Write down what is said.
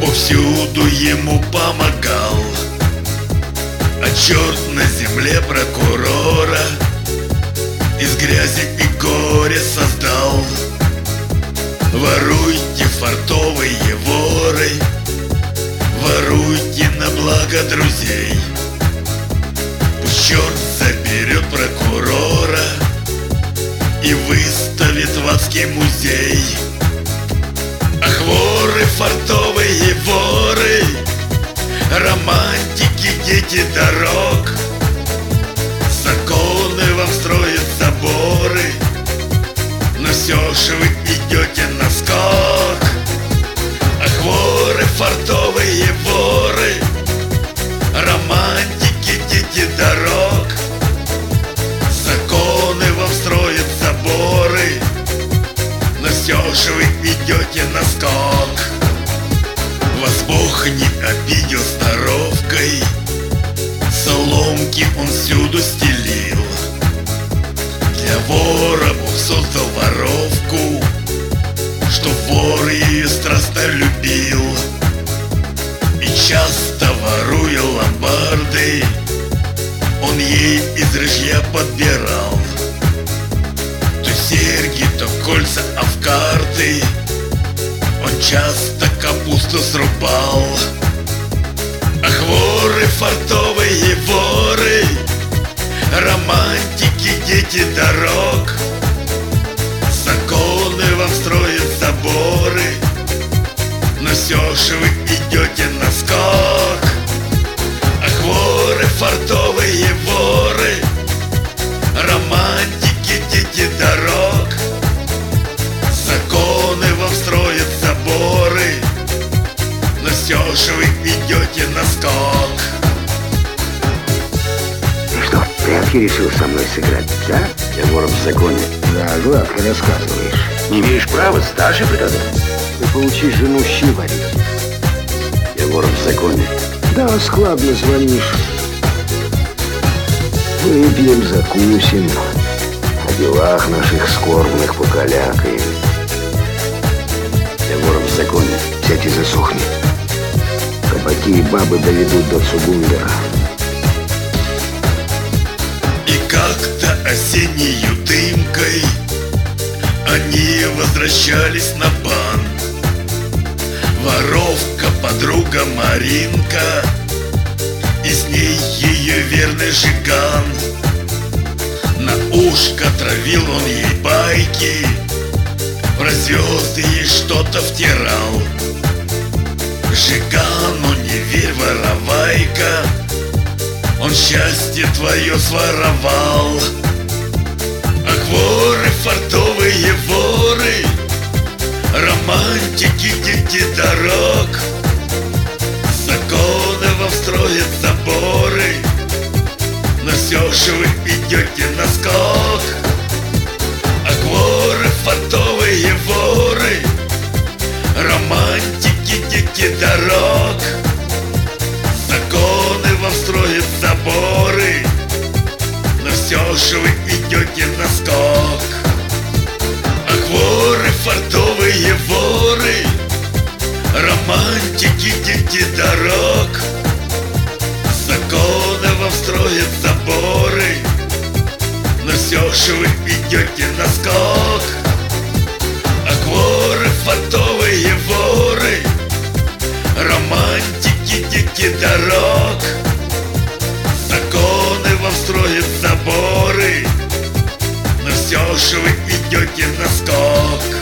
повсюду ему помогал, а черт на земле прокурора из грязи и горя создал. Воруйте, фартовые воры, воруйте на благо друзей. Пусть черт заберет прокурора и выставит в адский музей. Ах, воры, фартовые воры, романтики, дети дорог, законы вам строят заборы, но все же вы идете наскок. Ах, воры, фартовые воры, романтики, дети дорог, законы вам строят заборы, но все же вы идете наскок. Вас Бог не обидел сноровкой, соломки он всюду стелил. Для вора Бог создал воровку, что вор ее страстно любил. И часто воруя ломбарды, он ей из рыжья подбирал. То серьги, то кольца, а в карты он часто капусту срубал. Ах, воры, фартовые воры, романтики, дети дорог, законы вам строят заборы, но все же вы идете наскок. Ах, воры, фартовые воры, романтики, дети дорог, законы вам строят заборы, но все же вы идете наскок. Ну что, в прятки решил со мной сыграть, да? Я вором в законе. Да, гладко рассказываешь. Не имеешь права, старший приказал. Ты поучишь жену щи варить. Я вором в законе. Да, складно звонишь. Выпьем, закусим, о делах наших скорбных покалякаем. Я вором в законе, сядь и засохни. Кабаки и бабы доведут до Цугундера. И как-то осеннею дымкой они возвращались на бан. Воровка, подруга Маринка, и с ней ее верный Жиган. На ушко травил он ей байки, про звезды ей что-то втирал. Жигану не верь, воровайка, он счастье твое своровал. Ах, воры, фартовые воры, романтики, дети дорог, законы вам строят заборы, но все же вы идете наскок. Ах, воры, фартовые воры, романтики, дети дорог, законы вам строят заборы, но все же вы идете наскок. Ах, воры, фартовые воры, романтики, дети дорог, законы вам строят заборы, но все же вы идете наскок. Ах, воры, фартовые воры, романтики, дети дорог, законы вам строят заборы, но все же вы идете наскок.